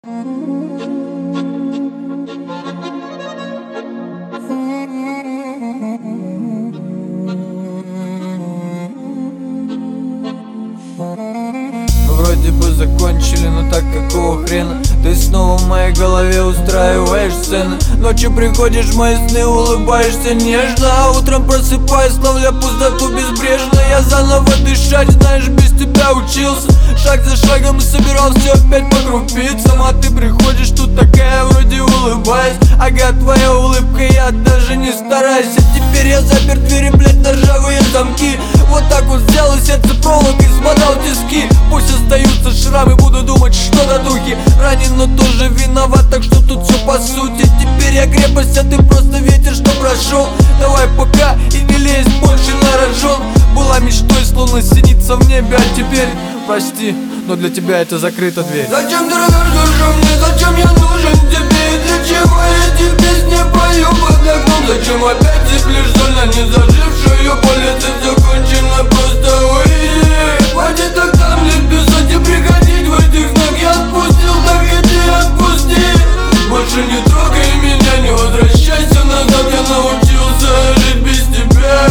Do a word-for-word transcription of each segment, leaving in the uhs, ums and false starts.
Вроде бы закончили, но так какого хрена ты снова в моей голове устраиваешь сцены. Ночью приходишь в мои сны, улыбаешься нежно, а утром просыпаюсь, ловля пустоту безбрежно. Я заново дышать, знаешь, без тебя учился. Шаг за шагом собирал все опять по крупицам, а ты приходишь тут такая вроде улыбаясь. Ага, твоя улыбка, я даже не стараюсь. А теперь я запер двери, блять, на ржавые замки. Вот так вот взял и сердце проволокой смотал тиски. Пусть остаются шрамы, буду думать, что на духе. Ранен, но тоже виноват, так что тут все по сути. Теперь я крепость, а ты просто ветер, что прошел. Давай пока и не лезь больше на рожон. Была мечтой, словно синица в небе, а теперь прости, но для тебя это закрыта дверь. Зачем ты рвешь душу мне, зачем я нужен тебе? И для чего я эти песни пою под окном? Зачем опять теплишь соль на незажившую боль? Это закончено, просто уйди. Хватит так там лет писать и приходить в этих снах. Я отпустил, так и ты отпусти. Больше не трогай меня, не возвращайся назад. Я научился жить без тебя.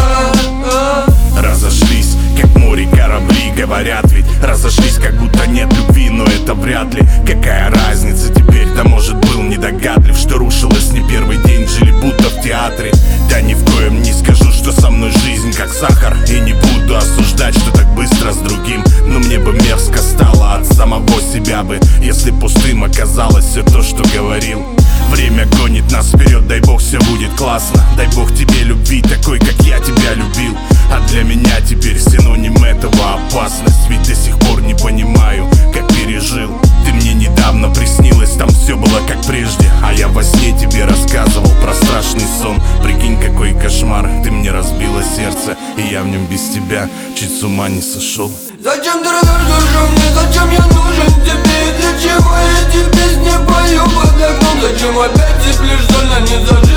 Разошлись, как море корабли, говорят ведь. Разошлись, как будто нет любви, но это вряд ли. Какая разница теперь, да может был недогадлив, что рушилось не первый день, жили будто в театре. Да ни в коем не скажу, что со мной жизнь как сахар, и не буду осуждать, что так быстро с другим. Но мне бы мерзко стало от самого себя бы, если пустым оказалось все то, что говорил. Время гонит нас вперед, дай бог все будет классно. Дай бог тебе любви такой, как я тебя любил. А для меня теперь синоним этого опасность. Ведь до сих пор не понимаю, как пережил. Ты мне недавно приснилась, там все было как прежде. А я во сне тебе рассказывал про страшный сон. Прикинь, какой кошмар, ты мне разбила сердце, и я в нем без тебя чуть с ума не сошел. Зачем ты рвешь душу мне, зачем я нужен тебе? И для чего я эти песни пою под окном? Зачем опять теплишь соль на незажившую?